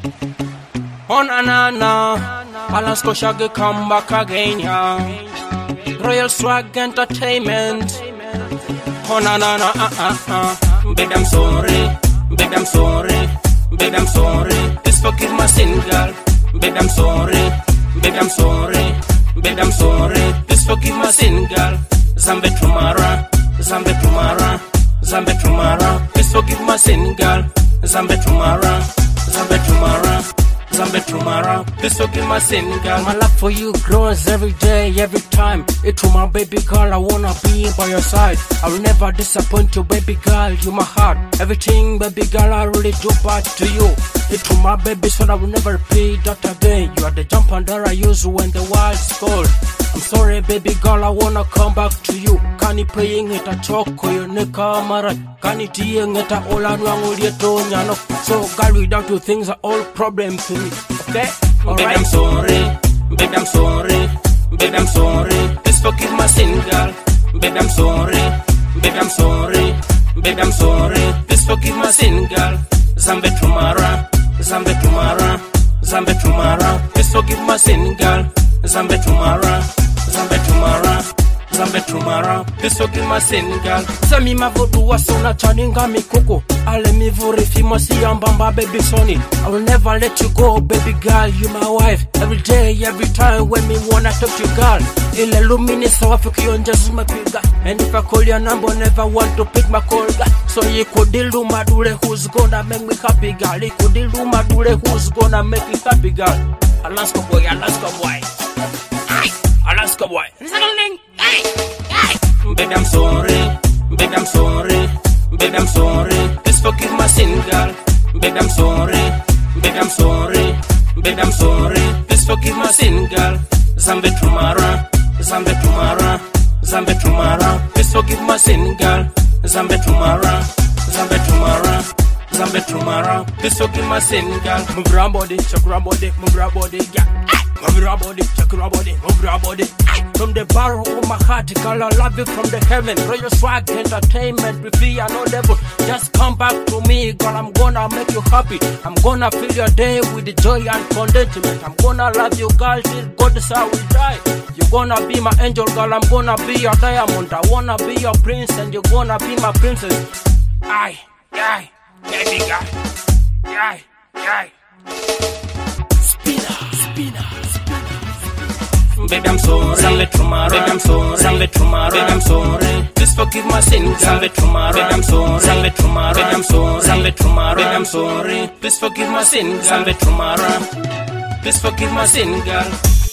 Oh na na na, Alaska Shaggy come back again, yeah. Royal Swag Entertainment. Oh na na na, Babe, I'm sorry, babe, I'm sorry, babe, I'm sorry. Please forgive my sin, girl. Babe, I'm sorry, babe, I'm sorry, babe, I'm sorry. Please forgive my sin, girl. Zambe Tumara, Zambe Tumara, Zambe Tumara. Please forgive my sin, girl. Zambe Tumara, Zambe Tumara, Zambe Tumara. Please forgive my sin, girl. My love for you grows every day, every time. It's to my baby girl, I wanna be by your side. I will never disappoint you, baby girl. You my heart, everything, baby girl. I really do back to you. It's to my baby, so I will never repeat that again. You are the jumper that I use when the world's cold. I'm sorry, baby girl, I wanna come back to you. Kani paying it a choco, you neka mara. Kani tiyeng it a ola nuangulie tonya no. So girl, without you, things are all problems to me. Okay? Alright? Babe, I'm sorry. Babe, I'm sorry. Babe, I'm sorry. Please forgive my sin, girl. Babe, I'm sorry. Babe, I'm sorry. Babe, I'm sorry. Please forgive my sin, girl. Zambe Tumara. Zambe Tumara. Zambe Tumara. Please forgive my sin, girl. Zambe Tumara. Zambe Tumara. Zambe Tumara. Please forgive my sin, girl. Sami mavodu wasona chaninga mikoko. Ale mi vurifi masiyambamba baby sonny. I will never let you go, baby girl. You my wife. Every day, every time when me wanna talk to you, girl. Ile lumini sawa fikionja zumapiga. And if I call your number, never want to pick my call, girl. So you could deal madure who's gonna make me happy, girl. You could deal madure who's gonna make me happy, girl. Alaska boy, Alaska boy. Alaska boy. Babe, I'm sorry. Babe, I'm sorry. Babe, I'm sorry. Please forgive my sin, girl. Babe, I'm sorry. Babe, I'm sorry. Babe, I'm sorry. Please forgive my sin, girl. Zambe Tumara. Zambe Tumara. Zambe Tumara. Please forgive my sin, girl. Zambe Tumara. Zambe Tumara. Zambe Tumara. Please forgive my sin, girl. Move around body, check around body, move around body, yeah. Move around body, check around body, move around body. From the barrel of my heart, girl, I love you from the heaven. Royal Swag Entertainment, with fear no devil. Just come back to me, girl, I'm gonna make you happy. I'm gonna fill your day with the joy and contentment. I'm gonna love you, girl, till God I will die. You're gonna be my angel, girl, I'm gonna be your diamond. I wanna be your prince, and you're gonna be my princess. Aye, aye, baby girl. Aye, aye. Spinner, spinner. Babe, I'm sorry. Zambe Tumara. Babe, I'm sorry. Zambe Tumara. Babe, I'm sorry. Please forgive my sin, girl. Zambe Tumara. Babe, I'm sorry. Zambe Tumara. Babe, I'm sorry. Zambe Tumara. Babe, I'm sorry. Please forgive my sin, girl. Zambe Tumara. Please forgive my sin, girl.